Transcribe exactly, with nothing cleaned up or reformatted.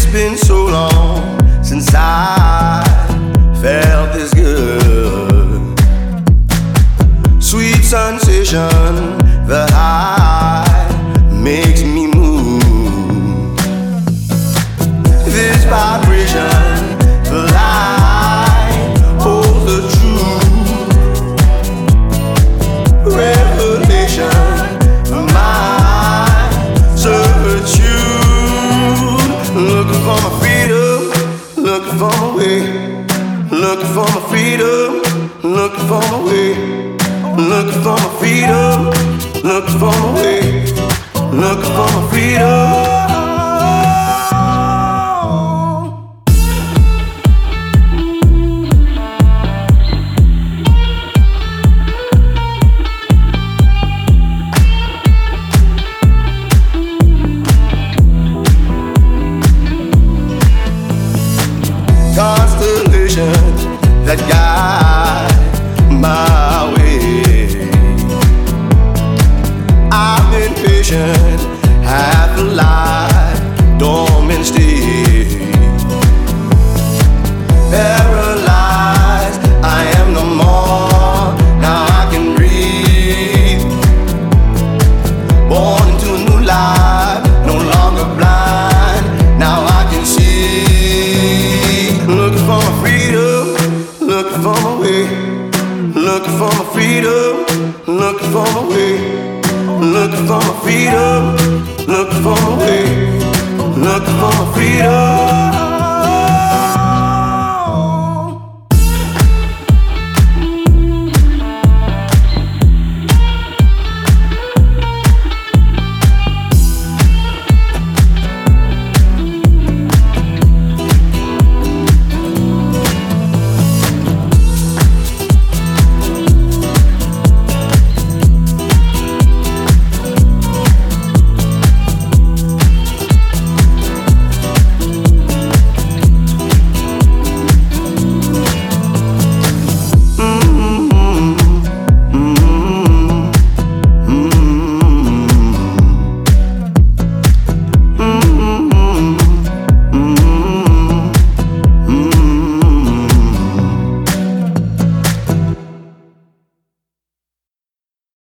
been so long since I felt this good. Sweet sensation, the high makes me move. This vibration, the light holds the truth. Revelation, my certitude. Looking for my freedom, looking for my way. Looking for my freedom, looking for my way. Looking for my freedom, looking for my way. Looking for my freedom. Constellations that guide my way. I've been patient, half alive, dormant state. Paralyzed, I am no more. Now I can breathe. Born into a new life, no longer blind. Now I can see. Looking for my freedom, looking for my way. Looking for my freedom, looking for my way. Looking for my freedom, looking for my way.